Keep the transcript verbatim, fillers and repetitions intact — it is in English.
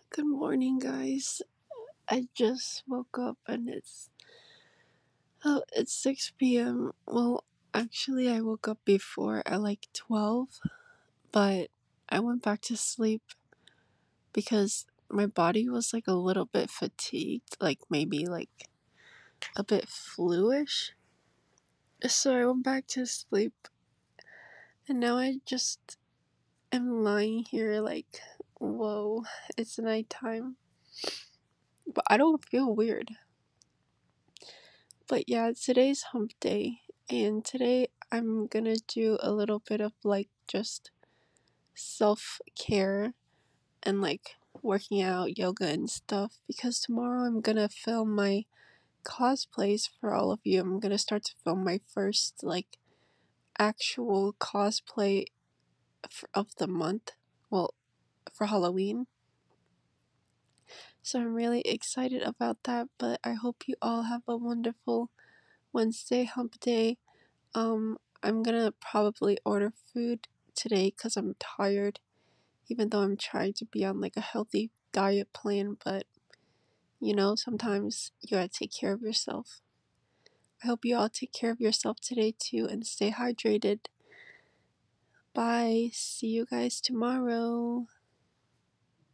Good morning, guys. I just woke up and it's oh, it's six p m. Well, actually, I woke up before at like twelve, but I went back to sleep because my body was like a little bit fatigued, like maybe like a bit fluish. So I went back to sleep, and now I just am lying here like, whoa, it's nighttime. But I don't feel weird. But yeah, today's hump day, and today I'm gonna do a little bit of like just self care and like working out, yoga, and stuff because tomorrow I'm gonna film my cosplays for all of you. I'm gonna start to film my first like actual cosplay f- of the month, well, for Halloween. So I'm really excited about that, but I hope you all have a wonderful Wednesday hump day. Um, I'm gonna probably order food today because I'm tired, even though I'm trying to be on like a healthy diet plan, but you know, sometimes you gotta take care of yourself. I hope you all take care of yourself today too and stay hydrated. Bye. See you guys tomorrow.